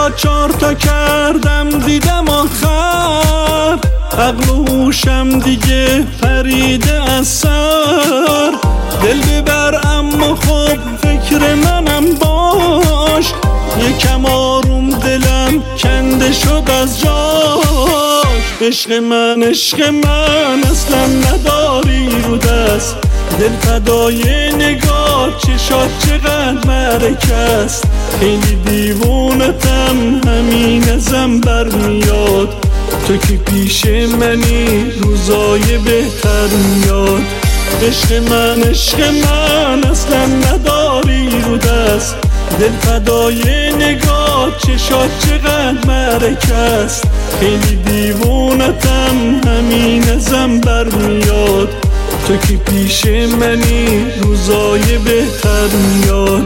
4 تا کردم دیدم آخر، عقل و هوشم دیگه پریده از سر. دل ببر اما خب فکر منم باش، یکم آروم دلم کنده شد از جاش. عشق من اصلا نداری رو دست، دل فدای نگاه چشات چقدر مرک است. خیلی دیوونتم همین ازم برمیاد، تو که پیش منی روزای بهتر میاد. عشق من اصلا نداری رو دست، دل فدای نگاه چشات چقدر مرک است. خیلی دیوونتم همین ازم برمیاد، تو که پیش منی روزای بهتر میاد.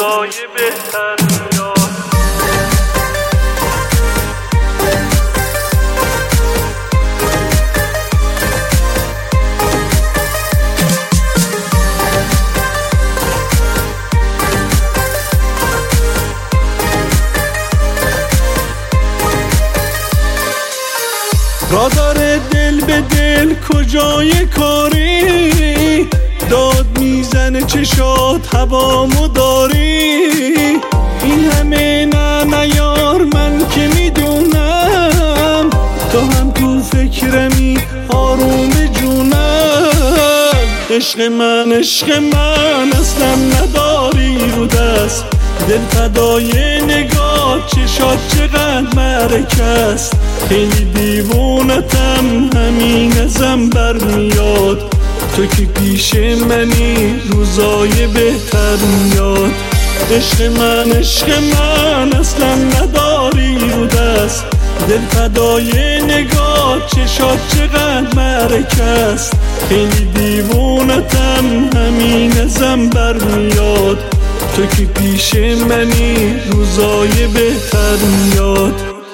را داره دل به دل کجای کاری، داد میزنه چشات هوامو داری. این همه نه یار من که میدونم، تو هم تو فکرمی آروم جونم. عشق من اصلا نداری رو دست، دل فدای نگاه چشات چقدر مرک است. خیلی دیوونتم همین ازم برمیاد، تو که پیش منی روزای بهتر میاد. عشق من اصلا نداری رو دست، دل فدای نگاه چشات چقدر مرک است. خیلی دیوونتم همین ازم برمیاد، تو که پیش منی روزای بهتر میاد.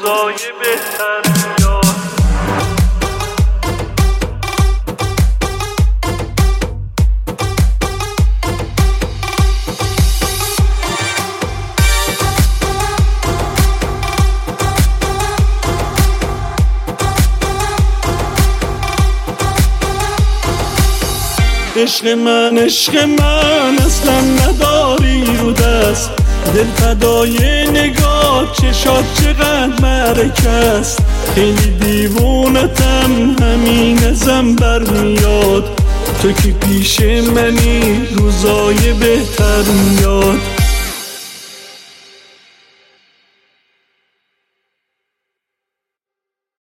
عشق من اصلا نداری رو دست، دل فدای نگاه چشات چقدر مرک است. خیلی دیوونتم همین ازم برمیاد، تو که پیش منی روزای بهتر میاد.